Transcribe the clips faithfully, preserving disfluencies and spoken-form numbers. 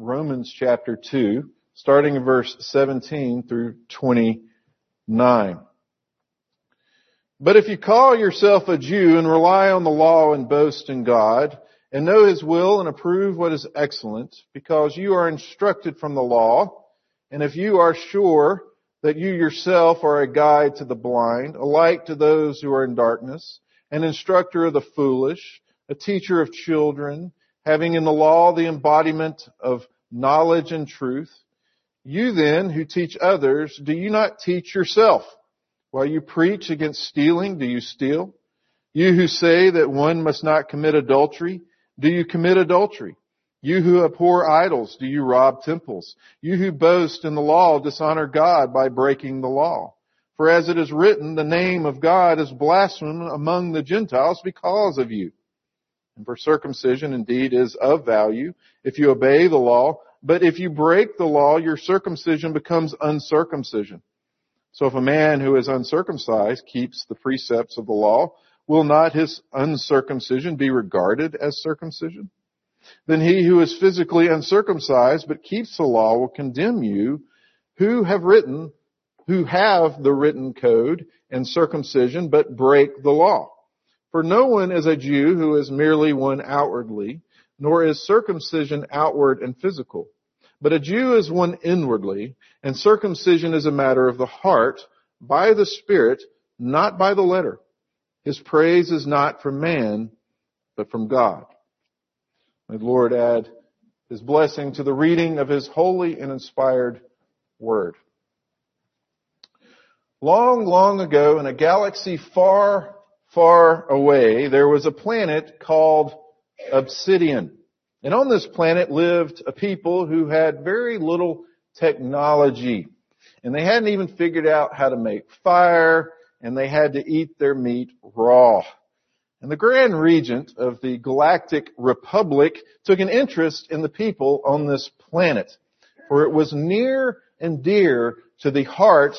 Romans chapter two, starting in verse seventeen through twenty-nine. But if you call yourself a Jew and rely on the law and boast in God, and know His will and approve what is excellent, because you are instructed from the law, and if you are sure that you yourself are a guide to the blind, a light to those who are in darkness, an instructor of the foolish, a teacher of children, having in the law the embodiment of knowledge and truth, you then who teach others, do you not teach yourself? While you preach against stealing, do you steal? You who say that one must not commit adultery, do you commit adultery? You who abhor idols, do you rob temples? You who boast in the law dishonor God by breaking the law. For as it is written, the name of God is blasphemed among the Gentiles because of you. And for circumcision indeed is of value if you obey the law, but if you break the law, your circumcision becomes uncircumcision. So if a man who is uncircumcised keeps the precepts of the law, will not his uncircumcision be regarded as circumcision? Then he who is physically uncircumcised but keeps the law will condemn you who have written, who have the written code and circumcision but break the law. For no one is a Jew who is merely one outwardly, nor is circumcision outward and physical. But a Jew is one inwardly, and circumcision is a matter of the heart, by the Spirit, not by the letter. His praise is not from man, but from God. May the Lord add His blessing to the reading of His holy and inspired Word. Long, long ago, in a galaxy far, far away, there was a planet called Obsidian. And on this planet lived a people who had very little technology. And they hadn't even figured out how to make fire, and they had to eat their meat raw. And the Grand Regent of the Galactic Republic took an interest in the people on this planet, for it was near and dear to the heart,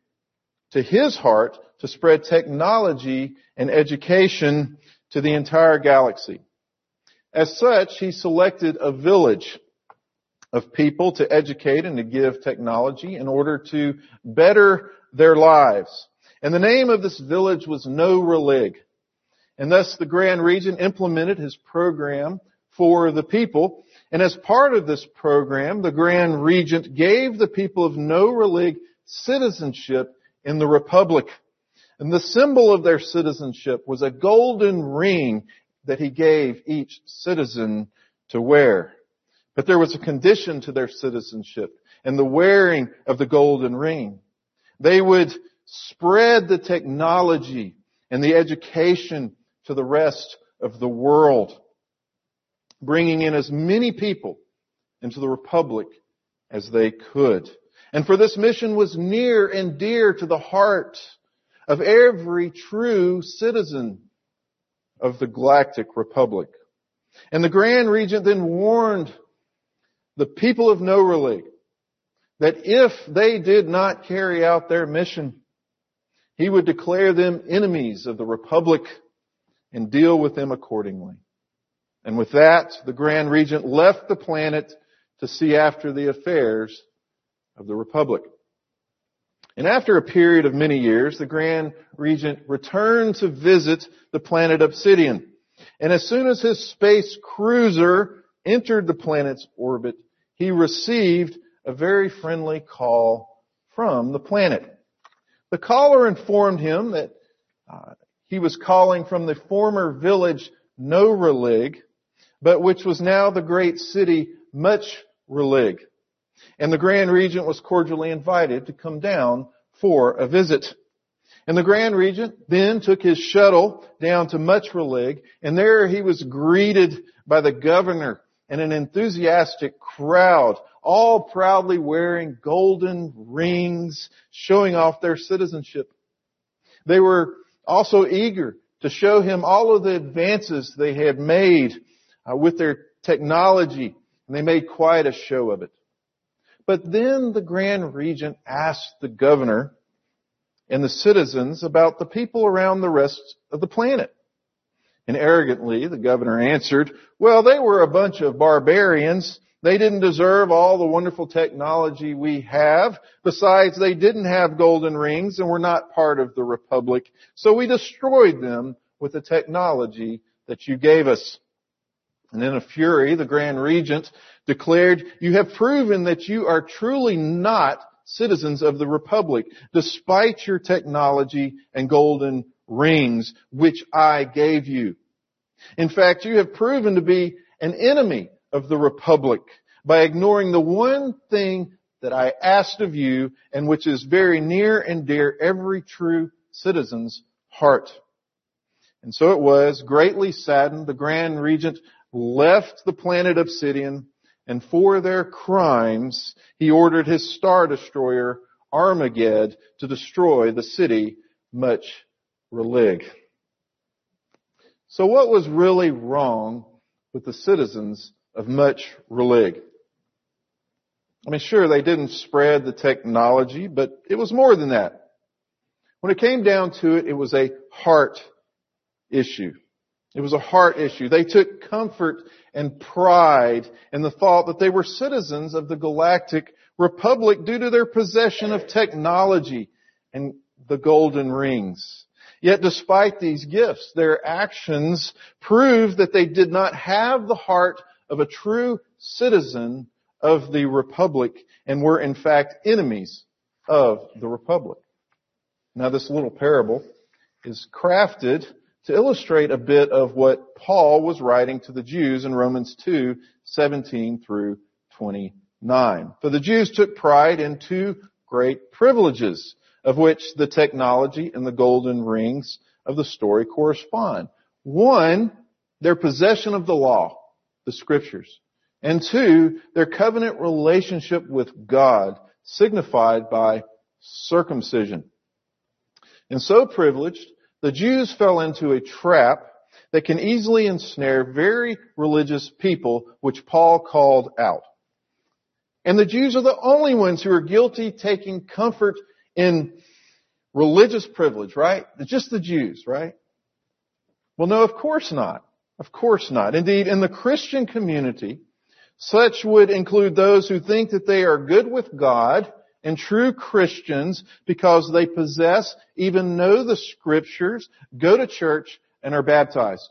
to his heart, to spread technology and education to the entire galaxy. As such, he selected a village of people to educate and to give technology in order to better their lives. And the name of this village was No Relig. And thus the Grand Regent implemented his program for the people. And as part of this program, the Grand Regent gave the people of No Relig citizenship in the Republic. And the symbol of their citizenship was a golden ring that he gave each citizen to wear. But there was a condition to their citizenship and the wearing of the golden ring. They would spread the technology and the education to the rest of the world, bringing in as many people into the Republic as they could. And for this mission was near and dear to the heart of every true citizen of the Galactic Republic. And the Grand Regent then warned the people of No Relig that if they did not carry out their mission, he would declare them enemies of the Republic and deal with them accordingly. And with that, the Grand Regent left the planet to see after the affairs of the Republic. And after a period of many years, the Grand Regent returned to visit the planet Obsidian. And as soon as his space cruiser entered the planet's orbit, he received a very friendly call from the planet. The caller informed him that uh, he was calling from the former village No Relig, but which was now the great city Much Relig. And the Grand Regent was cordially invited to come down for a visit. And the Grand Regent then took his shuttle down to Much Relig, and there he was greeted by the governor and an enthusiastic crowd, all proudly wearing golden rings, showing off their citizenship. They were also eager to show him all of the advances they had made uh, with their technology, and they made quite a show of it. But then the Grand Regent asked the governor and the citizens about the people around the rest of the planet. And arrogantly, the governor answered, well, they were a bunch of barbarians They didn't deserve all the wonderful technology we have. Besides, they didn't have golden rings and were not part of the Republic. So we destroyed them with the technology that you gave us. And in a fury, the Grand Regent declared, "You have proven that you are truly not citizens of the Republic, despite your technology and golden rings, which I gave you. In fact, you have proven to be an enemy of the Republic by ignoring the one thing that I asked of you and which is very near and dear every true citizen's heart." And so it was, greatly saddened, the Grand Regent left the planet Obsidian, and for their crimes, he ordered his star destroyer, Armageddon, to destroy the city Much Relig. So what was really wrong with the citizens of Much Relig? I mean, sure, they didn't spread the technology, but it was more than that. When it came down to it, it was a heart issue. It was a heart issue. They took comfort and pride in the thought that they were citizens of the Galactic Republic due to their possession of technology and the golden rings. Yet despite these gifts, their actions proved that they did not have the heart of a true citizen of the Republic and were in fact enemies of the Republic. Now this little parable is crafted to illustrate a bit of what Paul was writing to the Jews in Romans two, seventeen through twenty-nine. For the Jews took pride in two great privileges, of which the technology and the golden rings of the story correspond. One, their possession of the law, the Scriptures. And two, their covenant relationship with God, signified by circumcision. And so privileged, the Jews fell into a trap that can easily ensnare very religious people, which Paul called out. And the Jews are the only ones who are guilty taking comfort in religious privilege, right? It's just the Jews, right? Well, no, of course not. Of course not. Indeed, in the Christian community, such would include those who think that they are good with God and true Christians because they possess, even know the Scriptures, go to church, and are baptized.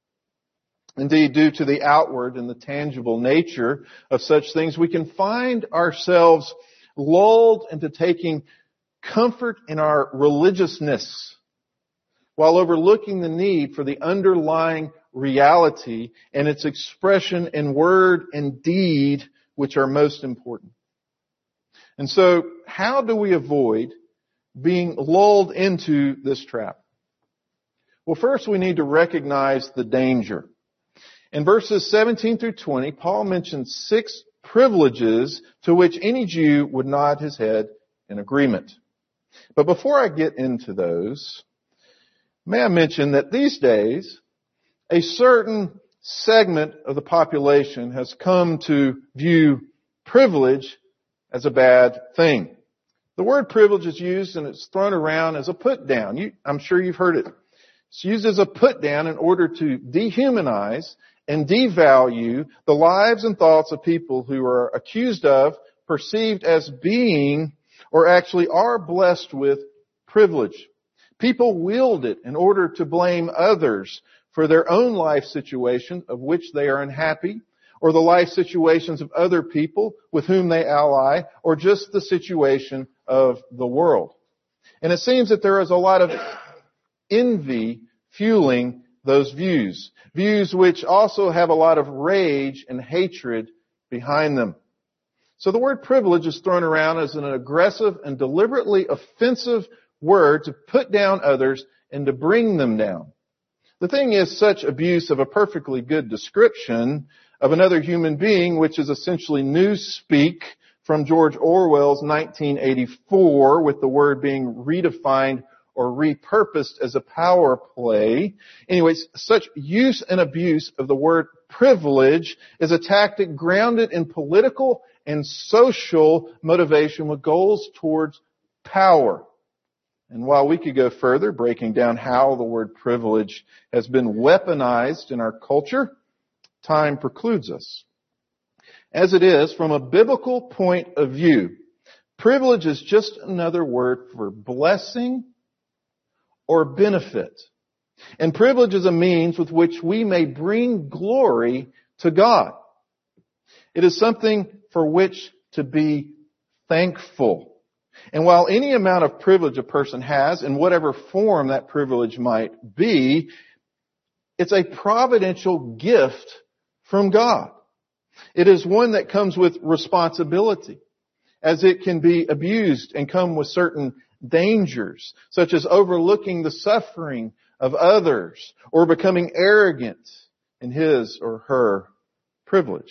Indeed, due to the outward and the tangible nature of such things, we can find ourselves lulled into taking comfort in our religiousness while overlooking the need for the underlying reality and its expression in word and deed, which are most important. And so, how do we avoid being lulled into this trap? Well, first we need to recognize the danger. In verses seventeen through twenty, Paul mentions six privileges to which any Jew would nod his head in agreement. But before I get into those, may I mention that these days, a certain segment of the population has come to view privilege as a bad thing. The word privilege is used and it's thrown around as a put down. You, I'm sure you've heard it. It's used as a put down in order to dehumanize and devalue the lives and thoughts of people who are accused of, perceived as being, or actually are blessed with privilege. People wield it in order to blame others for their own life situation of which they are unhappy, or the life situations of other people with whom they ally, or just the situation of the world. And it seems that there is a lot of envy fueling those views. Views which also have a lot of rage and hatred behind them. So the word privilege is thrown around as an aggressive and deliberately offensive word to put down others and to bring them down. The thing is, such abuse of a perfectly good description of another human being, which is essentially newspeak from George Orwell's nineteen eighty-four, with the word being redefined or repurposed as a power play. Anyways, such use and abuse of the word privilege is a tactic grounded in political and social motivation with goals towards power. And while we could go further, breaking down how the word privilege has been weaponized in our culture, time precludes us. As it is, from a biblical point of view, privilege is just another word for blessing or benefit. And privilege is a means with which we may bring glory to God. It is something for which to be thankful. And while any amount of privilege a person has, in whatever form that privilege might be, it's a providential gift from God. It is one that comes with responsibility, as it can be abused and come with certain dangers, such as overlooking the suffering of others or becoming arrogant in his or her privilege.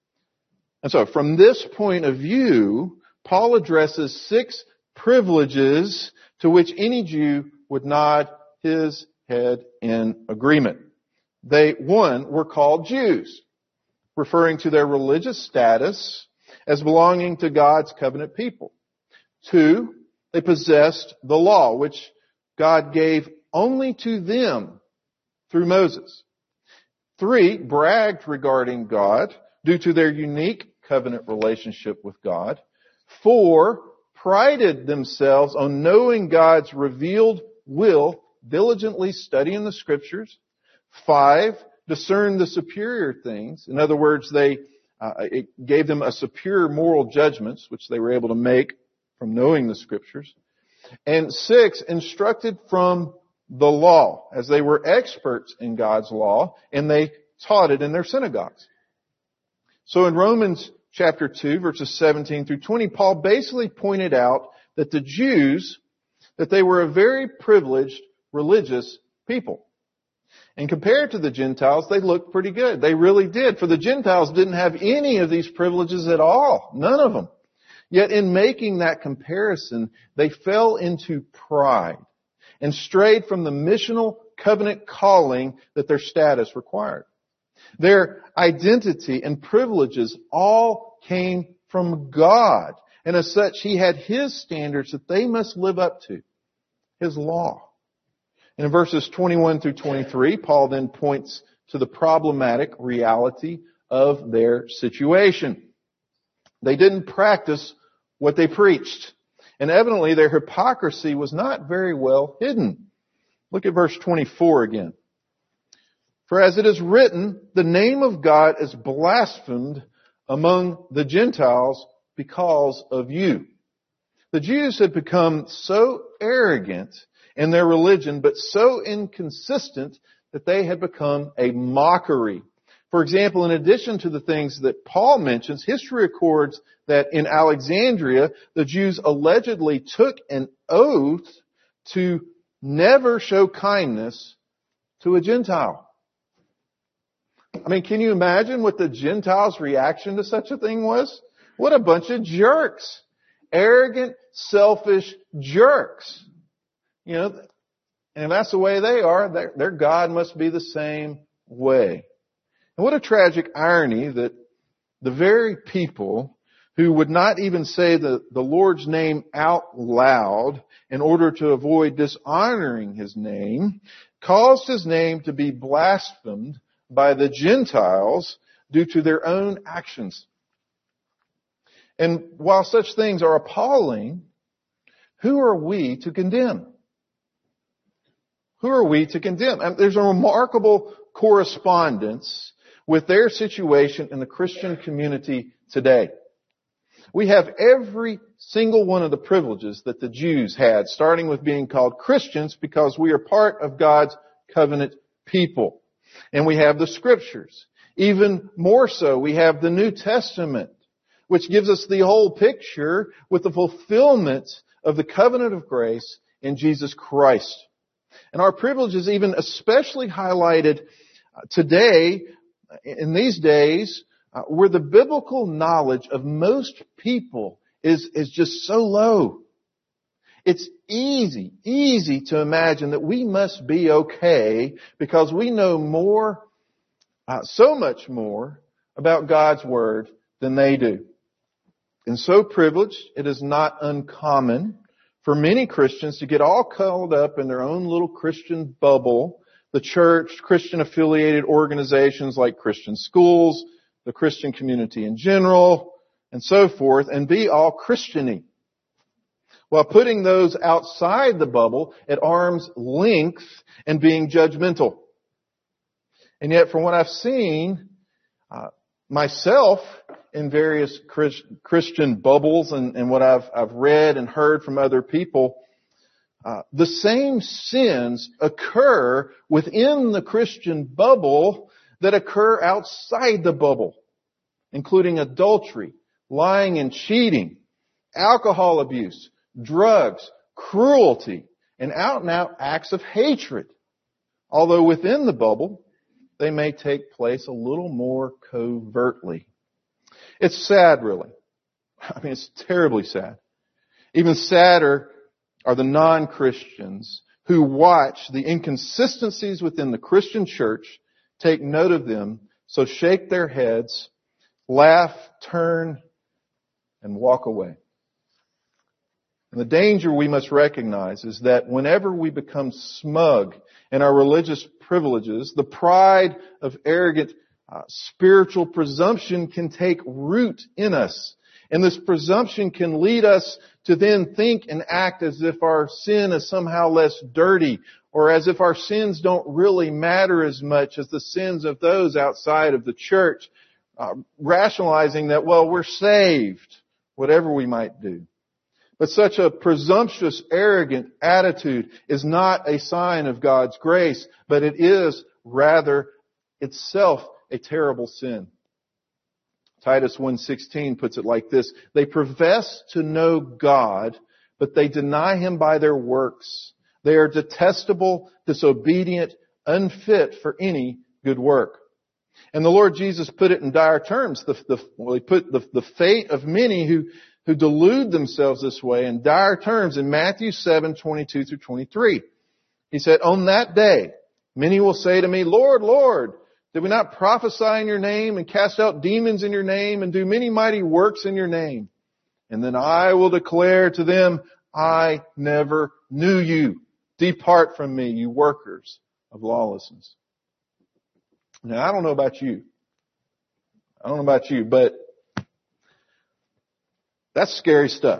And so from this point of view, Paul addresses six privileges to which any Jew would nod his head in agreement. They, one, were called Jews, referring to their religious status as belonging to God's covenant people. Two, they possessed the law, which God gave only to them through Moses. Three, bragged regarding God due to their unique covenant relationship with God. Four, prided themselves on knowing God's revealed will, diligently studying the Scriptures. Five, discerned the superior things. In other words, they uh, it gave them a superior moral judgments, which they were able to make from knowing the Scriptures. And six, instructed from the law, as they were experts in God's law, and they taught it in their synagogues. So in Romans chapter two, verses seventeen through twenty, Paul basically pointed out that the Jews, that they were a very privileged religious people. And compared to the Gentiles, they looked pretty good. They really did. For the Gentiles didn't have any of these privileges at all. None of them. Yet in making that comparison, they fell into pride and strayed from the missional covenant calling that their status required. Their identity and privileges all came from God. And as such, He had His standards that they must live up to. His law. And in verses twenty-one through twenty-three, Paul then points to the problematic reality of their situation. They didn't practice what they preached. And evidently their hypocrisy was not very well hidden. Look at verse twenty-four again. For as it is written, the name of God is blasphemed among the Gentiles because of you. The Jews had become so arrogant in their religion, but so inconsistent that they had become a mockery. For example, in addition to the things that Paul mentions, history records that in Alexandria, the Jews allegedly took an oath to never show kindness to a Gentile. I mean, can you imagine what the Gentiles' reaction to such a thing was? What a bunch of jerks. Arrogant, selfish jerks. You know, and if that's the way they are, their, their God must be the same way. And what a tragic irony that the very people who would not even say the, the Lord's name out loud in order to avoid dishonoring His name, caused His name to be blasphemed by the Gentiles due to their own actions. And while such things are appalling, who are we to condemn? Who are we to condemn? And there's a remarkable correspondence with their situation in the Christian community today. We have every single one of the privileges that the Jews had, starting with being called Christians because we are part of God's covenant people. And we have the Scriptures. Even more so, we have the New Testament, which gives us the whole picture with the fulfillment of the covenant of grace in Jesus Christ. And our privilege is even especially highlighted today, in these days, uh, where the biblical knowledge of most people is, is just so low. It's easy, easy to imagine that we must be okay because we know more, uh, so much more about God's Word than they do. And so privileged, it is not uncommon for many Christians to get all caught up in their own little Christian bubble, the church, Christian affiliated organizations like Christian schools, the Christian community in general, and so forth, and be all Christian-y, while putting those outside the bubble at arm's length and being judgmental. And yet, from what I've seen, uh, myself in various Chris, Christian bubbles and, and what I've, I've read and heard from other people, uh, the same sins occur within the Christian bubble that occur outside the bubble, including adultery, lying and cheating, alcohol abuse, drugs, cruelty, and out-and-out acts of hatred. Although within the bubble, they may take place a little more covertly. It's sad, really. I mean, it's terribly sad. Even sadder are the non-Christians who watch the inconsistencies within the Christian church, take note of them, so shake their heads, laugh, turn, and walk away. And the danger we must recognize is that whenever we become smug in our religious privileges, the pride of arrogant uh, spiritual presumption can take root in us. And this presumption can lead us to then think and act as if our sin is somehow less dirty, or as if our sins don't really matter as much as the sins of those outside of the church, uh, rationalizing that, well, we're saved, whatever we might do. But such a presumptuous, arrogant attitude is not a sign of God's grace, but it is rather itself a terrible sin. Titus one sixteen puts it like this: they profess to know God, but they deny Him by their works. They are detestable, disobedient, unfit for any good work. And the Lord Jesus put it in dire terms. The, the, well, He put the, the fate of many who who delude themselves this way in dire terms in Matthew seven twenty-two through twenty-three. He said, on that day, many will say to me, Lord, Lord, did we not prophesy in your name and cast out demons in your name and do many mighty works in your name? And then I will declare to them, I never knew you. Depart from me, you workers of lawlessness. Now, I don't know about you. I don't know about you, but that's scary stuff.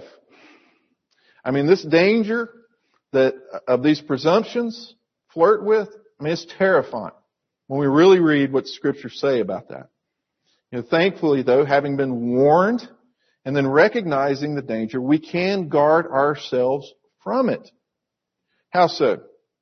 I mean, this danger that of these presumptions flirt with, I mean, it's terrifying when we really read what Scriptures say about that. You know, thankfully, though, having been warned and then recognizing the danger, we can guard ourselves from it. How so?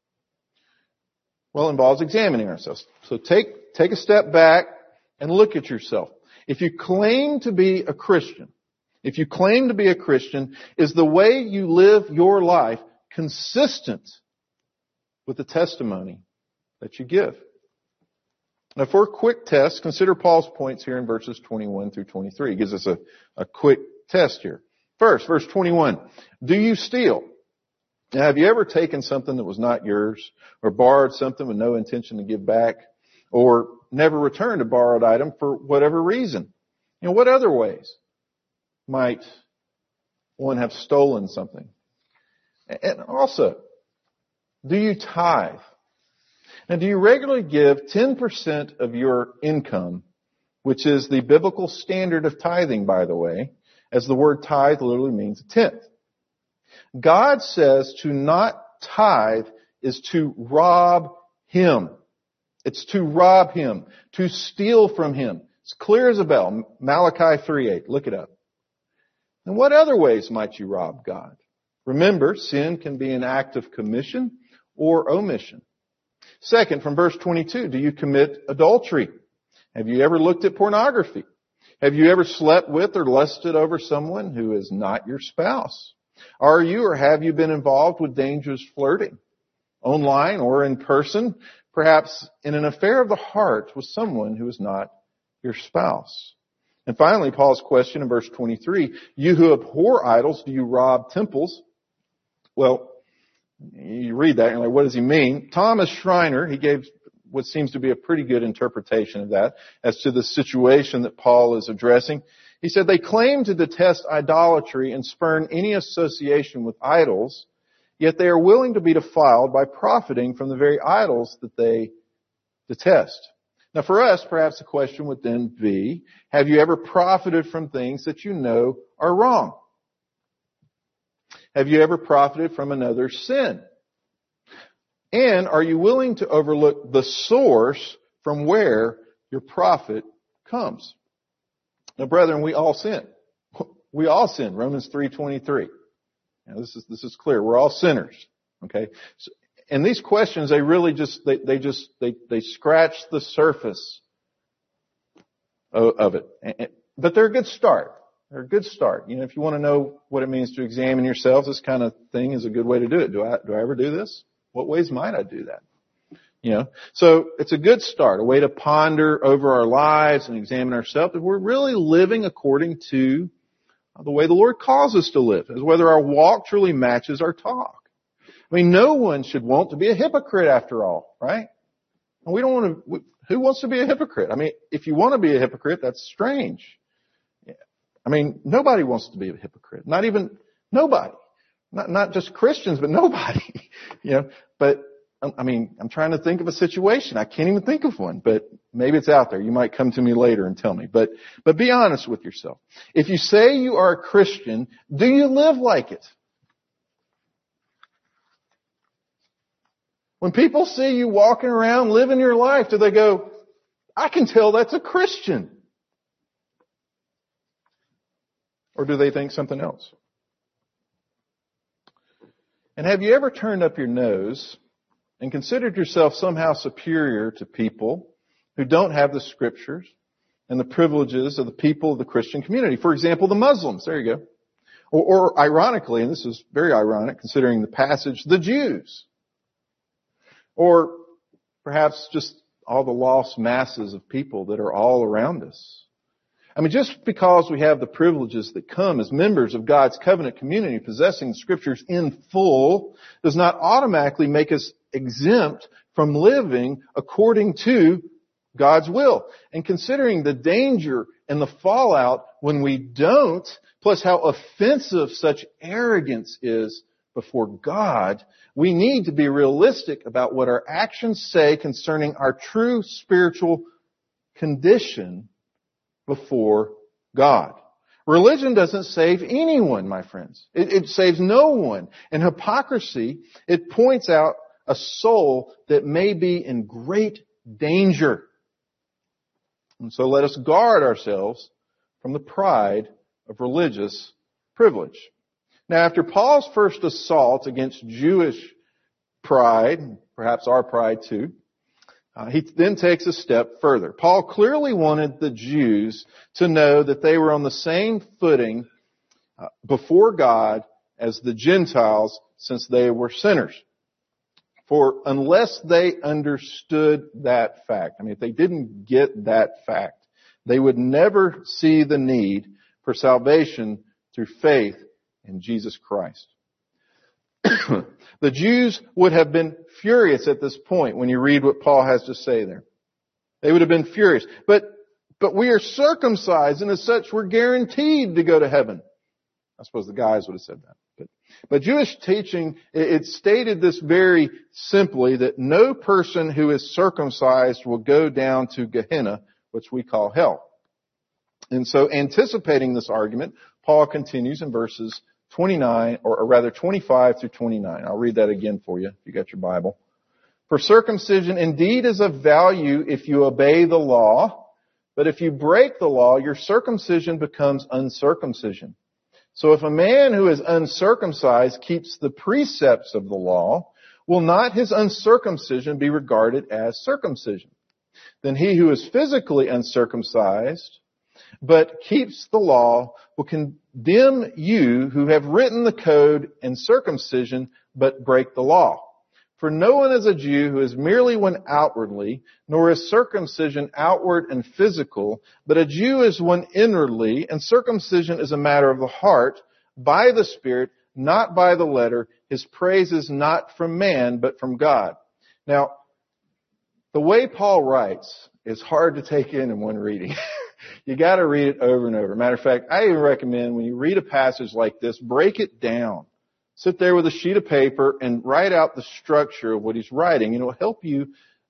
Well, it involves examining ourselves. So take, take a step back and look at yourself. If you claim to be a Christian, If you claim to be a Christian, is the way you live your life consistent with the testimony that you give? Now, for a quick test, consider Paul's points here in verses twenty-one through twenty-three. He gives us a, a quick test here. First, verse twenty-one. Do you steal? Now, have you ever taken something that was not yours, or borrowed something with no intention to give back, or never returned a borrowed item for whatever reason? You know, what other ways might one have stolen something? And also, do you tithe? Now, do you regularly give ten percent of your income, which is the biblical standard of tithing, by the way, as the word tithe literally means a tenth? God says to not tithe is to rob Him. It's to rob Him, to steal from Him. It's clear as a bell. Malachi three eight. Look it up. And what other ways might you rob God? Remember, sin can be an act of commission or omission. Second, from verse twenty-two, do you commit adultery? Have you ever looked at pornography? Have you ever slept with or lusted over someone who is not your spouse? Are you or have you been involved with dangerous flirting, online or in person, perhaps in an affair of the heart with someone who is not your spouse? And finally, Paul's question in verse twenty-three, you who abhor idols, do you rob temples? Well, you read that and you're like, what does he mean? Thomas Schreiner, he gave what seems to be a pretty good interpretation of that as to the situation that Paul is addressing. He said they claim to detest idolatry and spurn any association with idols, yet they are willing to be defiled by profiting from the very idols that they detest. Now for us, perhaps the question would then be, have you ever profited from things that you know are wrong? Have you ever profited from another's sin? And are you willing to overlook the source from where your profit comes? Now, brethren, we all sin. We all sin. Romans three twenty-three. Now, this is, this is clear. We're all sinners. Okay? So, and these questions, they really just, they, they just, they, they scratch the surface of, of it. But they're a good start. They're a good start. You know, if you want to know what it means to examine yourselves, this kind of thing is a good way to do it. Do I, do I ever do this? What ways might I do that? You know, so it's a good start, a way to ponder over our lives and examine ourselves if we're really living according to the way the Lord calls us to live, as whether our walk truly matches our talk. I mean, no one should want to be a hypocrite after all, right? And we don't want to, who wants to be a hypocrite? I mean, if you want to be a hypocrite, that's strange. I mean, nobody wants to be a hypocrite. Not even, nobody. Not, not just Christians, but nobody. You know, but, I mean, I'm trying to think of a situation. I can't even think of one, but maybe it's out there. You might come to me later and tell me. But, but be honest with yourself. If you say you are a Christian, do you live like it? When people see you walking around living your life, do they go, I can tell that's a Christian? Or do they think something else? And have you ever turned up your nose and considered yourself somehow superior to people who don't have the scriptures and the privileges of the people of the Christian community? For example, the Muslims. There you go. Or, or ironically, and this is very ironic considering the passage, the Jews. Or perhaps just all the lost masses of people that are all around us. I mean, just because we have the privileges that come as members of God's covenant community possessing the scriptures in full does not automatically make us exempt from living according to God's will. And considering the danger and the fallout when we don't, plus how offensive such arrogance is before God, we need to be realistic about what our actions say concerning our true spiritual condition before God. Religion doesn't save anyone, my friends. It, it saves no one. And hypocrisy, it points out a soul that may be in great danger. And so let us guard ourselves from the pride of religious privilege. Now, after Paul's first assault against Jewish pride, perhaps our pride too, Uh, he then takes a step further. Paul clearly wanted the Jews to know that they were on the same footing uh, before God as the Gentiles, since they were sinners. For unless they understood that fact, I mean, if they didn't get that fact, they would never see the need for salvation through faith in Jesus Christ. The Jews would have been furious at this point when you read what Paul has to say there. They would have been furious. But, but we are circumcised, and as such we're guaranteed to go to heaven. I suppose the guys would have said that. But, but Jewish teaching, it, it stated this very simply, that no person who is circumcised will go down to Gehenna, which we call hell. And so anticipating this argument, Paul continues in verses twenty-nine, or, or rather twenty-five through twenty-nine. I'll read that again for you if you got your Bible. For circumcision indeed is of value if you obey the law, but if you break the law, your circumcision becomes uncircumcision. So if a man who is uncircumcised keeps the precepts of the law, will not his uncircumcision be regarded as circumcision? Then he who is physically uncircumcised but keeps the law will condemn you who have written the code and circumcision but break the law. For no one is a Jew who is merely one outwardly, nor is circumcision outward and physical, but a Jew is one inwardly, and circumcision is a matter of the heart, by the Spirit, not by the letter. His praise is not from man, but from God. Now, the way Paul writes is hard to take in in one reading. You got to read it over and over. Matter of fact, I even recommend when you read a passage like this, break it down. Sit there with a sheet of paper and write out the structure of what he's writing, and it will help you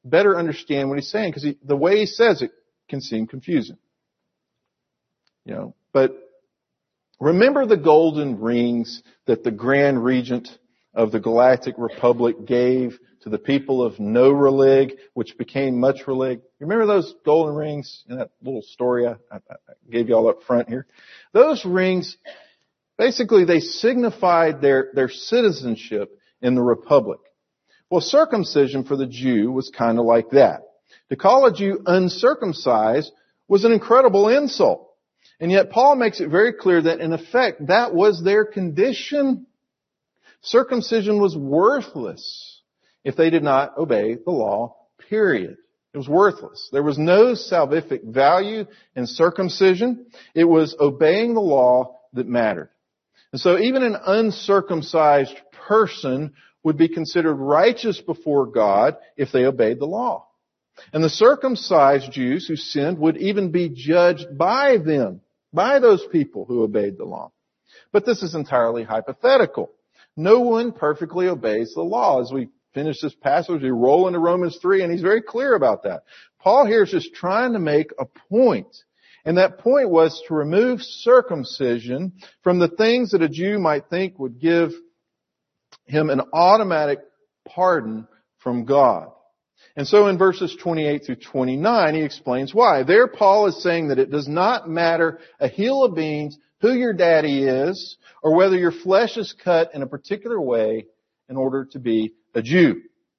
better understand what he's saying, because he, the way he says it can seem confusing. You know, but remember the golden rings that the Grand Regent of the Galactic Republic gave to the people of No Relig, which became Much Relig? You remember those golden rings in that little story I, I, I gave you all up front here? Those rings, basically they signified their, their citizenship in the Republic. Well, circumcision for the Jew was kind of like that. To call a Jew uncircumcised was an incredible insult. And yet Paul makes it very clear that in effect that was their condition. Circumcision was worthless if they did not obey the law, period. It was worthless. There was no salvific value in circumcision. It was obeying the law that mattered. And so even an uncircumcised person would be considered righteous before God if they obeyed the law. And the circumcised Jews who sinned would even be judged by them, by those people who obeyed the law. But this is entirely hypothetical. No one perfectly obeys the law. As we finish this passage, we roll into Romans three, and he's very clear about that. Paul here is just trying to make a point. And that point was to remove circumcision from the things that a Jew might think would give him an automatic pardon from God. And so in verses twenty-eight through twenty-nine, he explains why. There Paul is saying that it does not matter a hill of beans who your daddy is, or whether your flesh is cut in a particular way in order to be a Jew.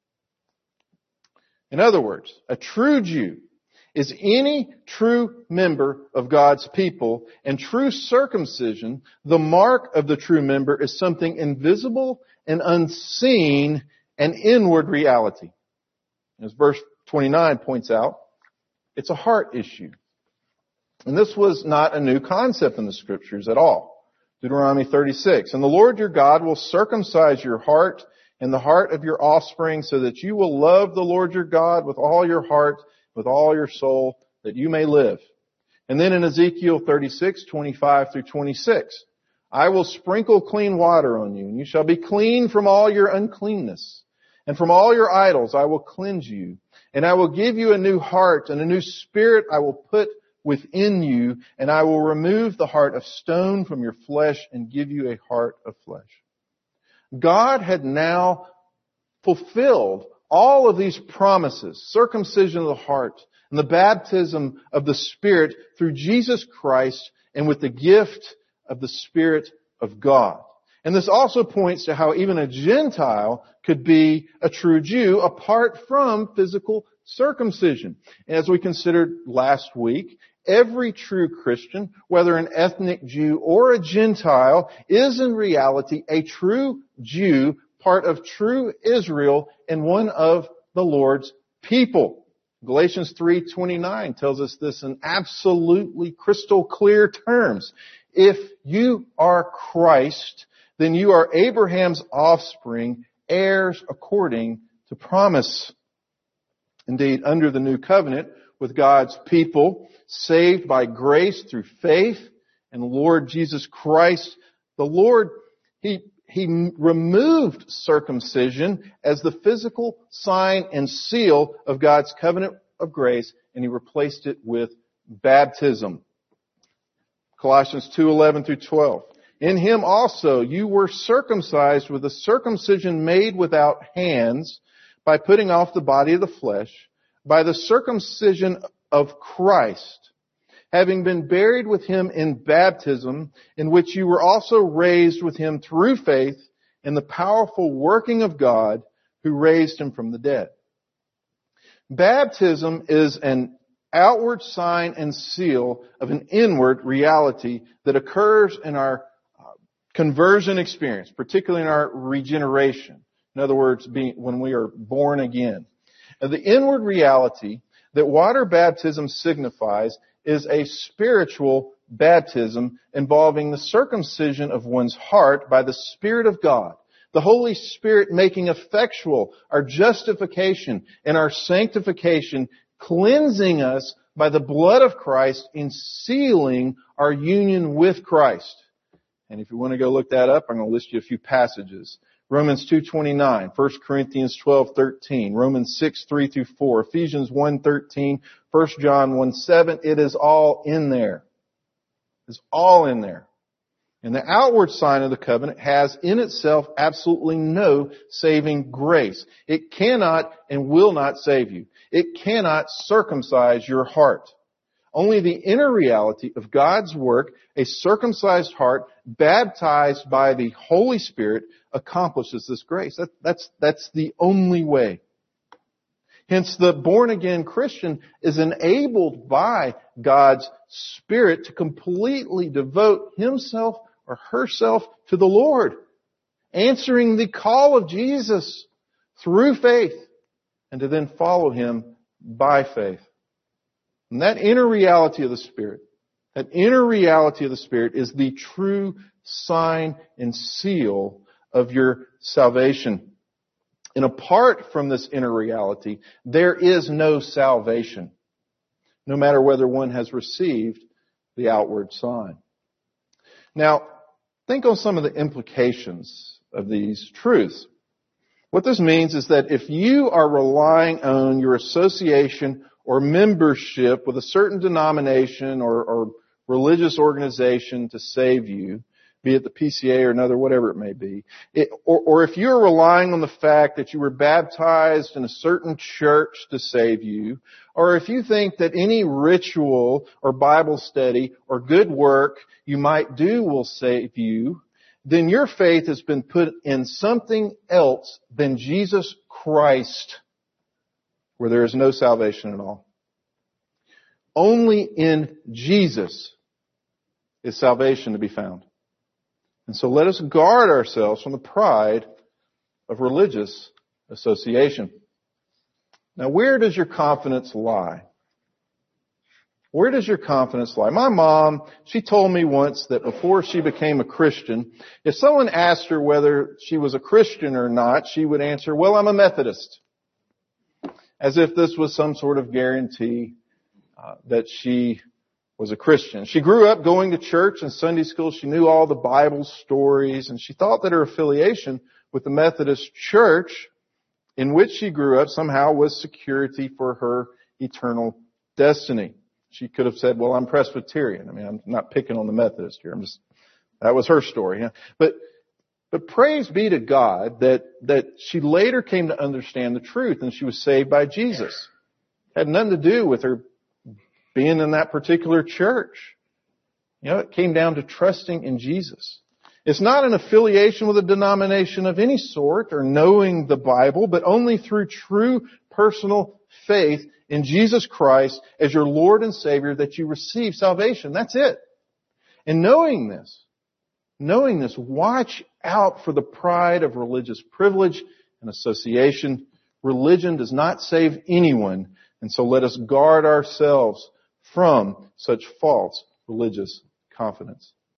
In other words, a true Jew is any true member of God's people, and true circumcision, the mark of the true member, is something invisible and unseen, an inward reality. As verse twenty-nine points out, it's a heart issue. And this was not a new concept in the Scriptures at all. Deuteronomy thirty-six, and the Lord your God will circumcise your heart and the heart of your offspring, so that you will love the Lord your God with all your heart, with all your soul, that you may live. And then in Ezekiel thirty-six, twenty-five through twenty-six, I will sprinkle clean water on you, and you shall be clean from all your uncleanness. And from all your idols I will cleanse you. And I will give you a new heart, and a new spirit I will put within you. And I will remove the heart of stone from your flesh and give you a heart of flesh. God had now fulfilled all of these promises, circumcision of the heart and the baptism of the Spirit through Jesus Christ, and with the gift of the Spirit of God. And this also points to how even a Gentile could be a true Jew apart from physical circumcision. As we considered last week, every true Christian, whether an ethnic Jew or a Gentile, is in reality a true Jew, part of true Israel, and one of the Lord's people. Galatians three twenty-nine tells us this in absolutely crystal clear terms. If you are Christ, then you are Abraham's offspring, heirs according to promise. Indeed, under the new covenant, with God's people, saved by grace through faith in the Lord Jesus Christ, the Lord, He, He removed circumcision as the physical sign and seal of God's covenant of grace, and He replaced it with baptism. Colossians two eleven through twelve. In Him also you were circumcised with a circumcision made without hands, by putting off the body of the flesh, by the circumcision of Christ, having been buried with Him in baptism, in which you were also raised with Him through faith in the powerful working of God who raised Him from the dead. Baptism is an outward sign and seal of an inward reality that occurs in our conversion experience, particularly in our regeneration. In other words, being, when we are born again. Now, the inward reality that water baptism signifies is a spiritual baptism involving the circumcision of one's heart by the Spirit of God. The Holy Spirit making effectual our justification and our sanctification, cleansing us by the blood of Christ and sealing our union with Christ. And if you want to go look that up, I'm going to list you a few passages Romans two twenty-nine, First Corinthians twelve thirteen, Romans six three through four, Ephesians one thirteen, First John one seven. It is all in there. It's all in there. And the outward sign of the covenant has in itself absolutely no saving grace. It cannot and will not save you. It cannot circumcise your heart. Only the inner reality of God's work, a circumcised heart, baptized by the Holy Spirit, accomplishes this grace. That, that's, that's the only way. Hence, the born-again Christian is enabled by God's Spirit to completely devote himself or herself to the Lord, answering the call of Jesus through faith, and to then follow Him by faith. And that inner reality of the Spirit, that inner reality of the Spirit is the true sign and seal of your salvation. And apart from this inner reality, there is no salvation, no matter whether one has received the outward sign. Now, think on some of the implications of these truths. What this means is that if you are relying on your association or membership with a certain denomination or, or religious organization to save you, be it the P C A or another, whatever it may be, it, or, or if you're relying on the fact that you were baptized in a certain church to save you, or if you think that any ritual or Bible study or good work you might do will save you, then your faith has been put in something else than Jesus Christ, where there is no salvation at all. Only in Jesus is salvation to be found. And so let us guard ourselves from the pride of religious association. Now, where does your confidence lie? Where does your confidence lie? My mom, she told me once that before she became a Christian, if someone asked her whether she was a Christian or not, she would answer, well, I'm a Methodist. As if this was some sort of guarantee uh, that she was a Christian. She grew up going to church and Sunday school. She knew all the Bible stories, and she thought that her affiliation with the Methodist Church in which she grew up somehow was security for her eternal destiny. She could have said, well, I'm Presbyterian. I mean, I'm not picking on the Methodist here. I'm just, that was her story. Yeah? But, but praise be to God that, that she later came to understand the truth and she was saved by Jesus. It had nothing to do with her being in that particular church. You know, it came down to trusting in Jesus. It's not an affiliation with a denomination of any sort or knowing the Bible, but only through true personal faith in Jesus Christ as your Lord and Savior that you receive salvation. That's it. And knowing this, knowing this, watch out for the pride of religious privilege and association. Religion does not save anyone, and so let us guard ourselves from such false religious confidence.